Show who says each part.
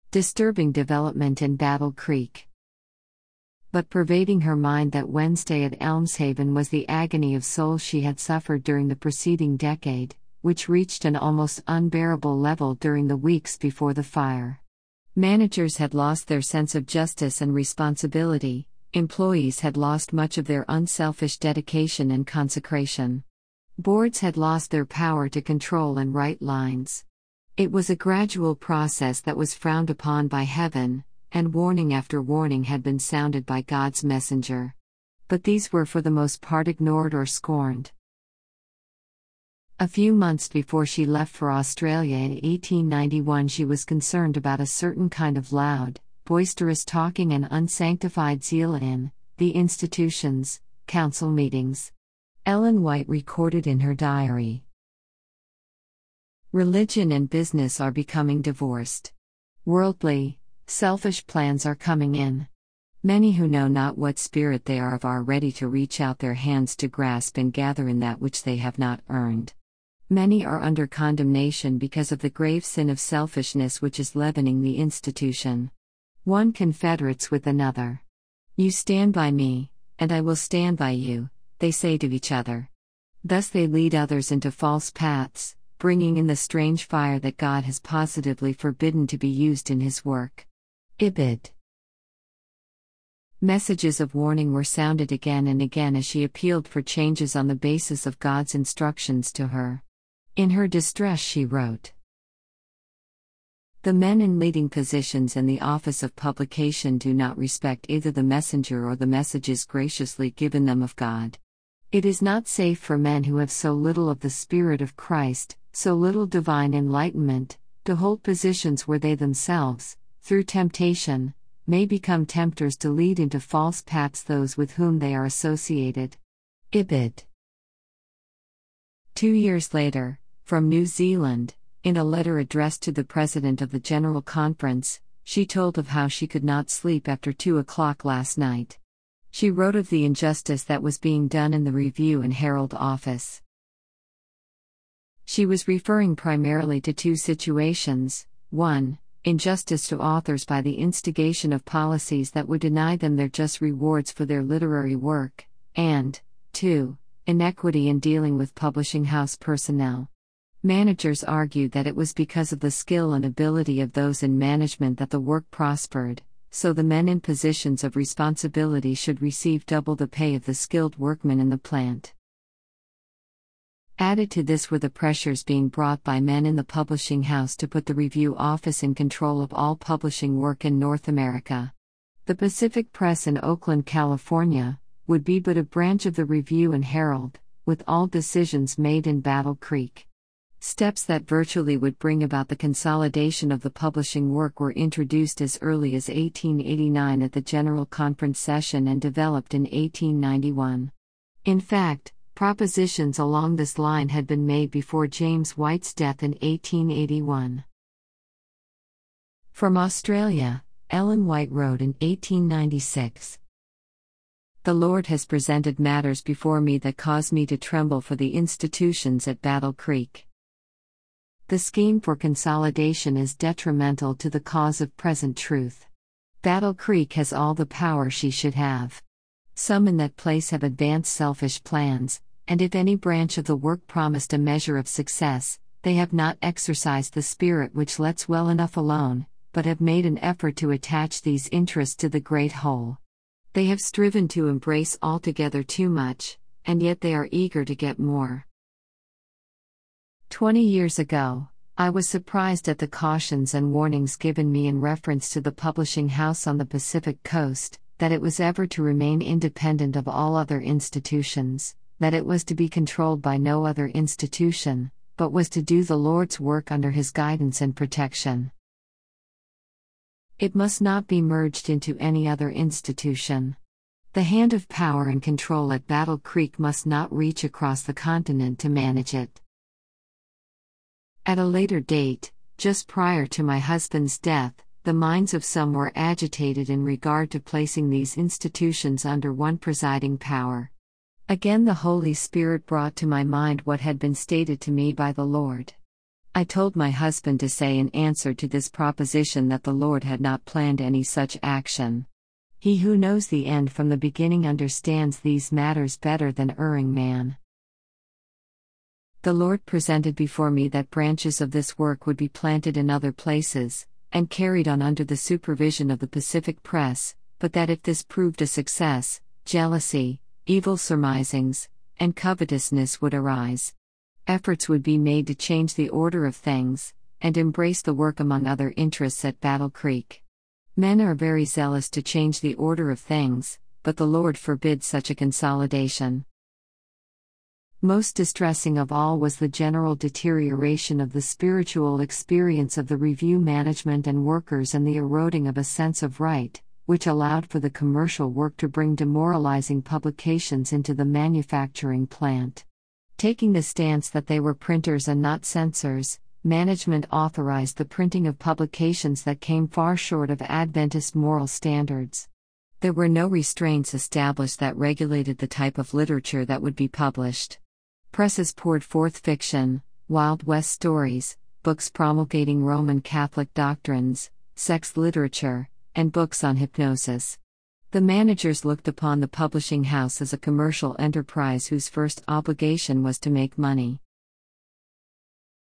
Speaker 1: Disturbing development in Battle Creek. But pervading her mind that Wednesday at Elmshaven was the agony of soul she had suffered during the preceding decade, which reached an almost unbearable level during the weeks before the fire. Managers had lost their sense of justice and responsibility, employees had lost much of their unselfish dedication and consecration. Boards had lost their power to control and write lines. It was a gradual process that was frowned upon by heaven, and warning after warning had been sounded by God's messenger. But these were for the most part ignored or scorned. A few months before she left for Australia in 1891, she was concerned about a certain kind of loud, boisterous talking and unsanctified zeal in the institutions, council meetings. Ellen White recorded in her diary, "Religion and business are becoming divorced. Worldly, selfish plans are coming in. Many who know not what spirit they are of are ready to reach out their hands to grasp and gather in that which they have not earned. Many are under condemnation because of the grave sin of selfishness which is leavening the institution. One confederates with another. You stand by me, and I will stand by you, they say to each other. Thus they lead others into false paths, bringing in the strange fire that God has positively forbidden to be used in His work." Ibid. Messages of warning were sounded again and again as she appealed for changes on the basis of God's instructions to her. In her distress she wrote, "The men in leading positions in the office of publication do not respect either the messenger or the messages graciously given them of God. It is not safe for men who have so little of the Spirit of Christ, so little divine enlightenment, to hold positions where they themselves, through temptation, may become tempters to lead into false paths those with whom they are associated." Ibid. 2 years later, from New Zealand, in a letter addressed to the President of the General Conference, she told of how she could not sleep after 2:00 last night. She wrote of the injustice that was being done in the Review and Herald office. She was referring primarily to two situations: 1. Injustice to authors by the instigation of policies that would deny them their just rewards for their literary work, and 2. Inequity in dealing with publishing house personnel. Managers argued that it was because of the skill and ability of those in management that the work prospered, so the men in positions of responsibility should receive double the pay of the skilled workmen in the plant. Added to this were the pressures being brought by men in the publishing house to put the Review office in control of all publishing work in North America. The Pacific Press in Oakland, California, would be but a branch of the Review and Herald, with all decisions made in Battle Creek. Steps that virtually would bring about the consolidation of the publishing work were introduced as early as 1889 at the General Conference session and developed in 1891. In fact, propositions along this line had been made before James White's death in 1881. From Australia, Ellen White wrote in 1896, "The Lord has presented matters before me that cause me to tremble for the institutions at Battle Creek. The scheme for consolidation is detrimental to the cause of present truth. Battle Creek has all the power she should have. Some in that place have advanced selfish plans, and if any branch of the work promised a measure of success, they have not exercised the spirit which lets well enough alone, but have made an effort to attach these interests to the great whole. They have striven to embrace altogether too much, and yet they are eager to get more." 20 years ago, I was surprised at the cautions and warnings given me in reference to the publishing house on the Pacific Coast, that it was ever to remain independent of all other institutions, that it was to be controlled by no other institution, but was to do the Lord's work under His guidance and protection. It must not be merged into any other institution. The hand of power and control at Battle Creek must not reach across the continent to manage it. At a later date, just prior to my husband's death, the minds of some were agitated in regard to placing these institutions under one presiding power. Again the Holy Spirit brought to my mind what had been stated to me by the Lord. I told my husband to say in answer to this proposition that the Lord had not planned any such action. He who knows the end from the beginning understands these matters better than erring man. The Lord presented before me that branches of this work would be planted in other places, and carried on under the supervision of the Pacific Press, but that if this proved a success, jealousy, evil surmisings, and covetousness would arise. Efforts would be made to change the order of things, and embrace the work among other interests at Battle Creek. Men are very zealous to change the order of things, but the Lord forbids such a consolidation. Most distressing of all was the general deterioration of the spiritual experience of the review management and workers and the eroding of a sense of right, which allowed for the commercial work to bring demoralizing publications into the manufacturing plant. Taking the stance that they were printers and not censors, management authorized the printing of publications that came far short of Adventist moral standards. There were no restraints established that regulated the type of literature that would be published. Presses poured forth fiction, Wild West stories, books promulgating Roman Catholic doctrines, sex literature, and books on hypnosis. The managers looked upon the publishing house as a commercial enterprise whose first obligation was to make money.